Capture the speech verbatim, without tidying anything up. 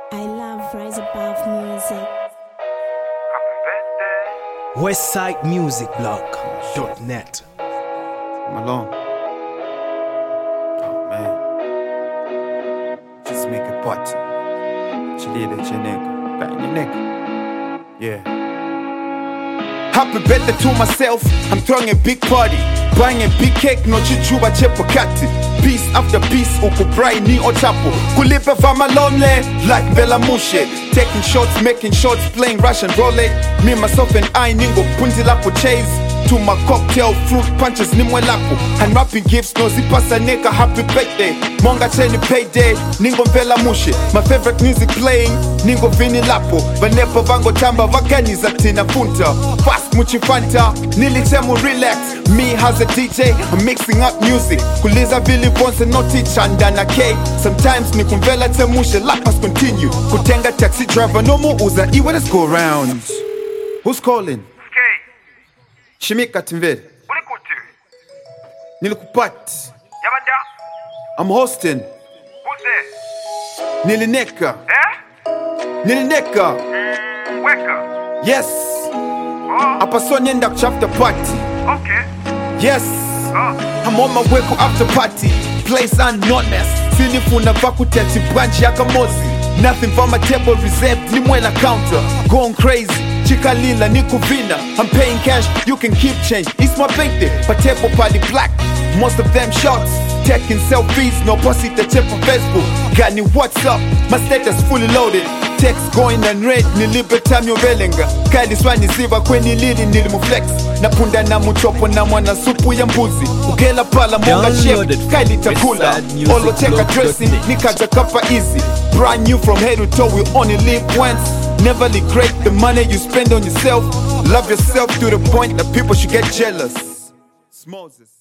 I love Rise Above music. Westside Music Blog dot net. Malone. Oh man. Just make a party. Chilida chineka. Bang your neck. Yeah. Happy birthday to myself. I'm throwing a big party. Buying a big cake, no chichuba chepakati. Piece after piece, uku brai ni ochapo. Kulipe fama lonely, like Bella Mushe. Taking shots, making shots, playing Russian roulette. Me, myself and I, ningo punti lapo chase. To my cocktail, fruit punches, nimwe lapo. And wrapping gifts, no zipasa neka, happy birthday. Monga cheni payday, ningo Bella Mushe. My favorite music playing, ningo vini lapo. Vanepa vango tamba, vagani zatina funta. Fast muchi fanta, nili temu relax. Me has a D J, I'm mixing up music. Kuliza vili bonse no teacher ndana K. Sometimes ni kumvela temushe, lapas continue. Kutenga taxi driver, no mu uza iwe, let's go around. Who's calling? Shimika Timveri. Nilikupati. Yabanda. I'm hosting. Who's there? Nilineka. Eh? Nilineka. Mm, weka. Yes. Oh. Apa so nyenda kuchafter party. Okay. Yes. Oh. I'm on my way to after party. Place anonymous. Sinifuna vakuteti branch yaka mozi. Nothing for my table reserved. Nimwela counter. Going crazy. Chika lila nikuvina. I'm paying cash, you can keep change. It's my birthday, but table party black. Most of them shots, taking selfies. No pussy to check on Facebook. Got ni what's up, my status fully loaded. Text going unread, nilibe tamyo velenga. Kali swani siva kweni lili nilimuflex. Napunda na muchopo na mwana supu ya mbuzi. Ugela pala monga chef, kali takula. Olo teka dressing, nikaja kapa easy. Brand new from head to toe, we only live once. Never regret the money you spend on yourself. Love yourself to the point that people should get jealous. Smoses.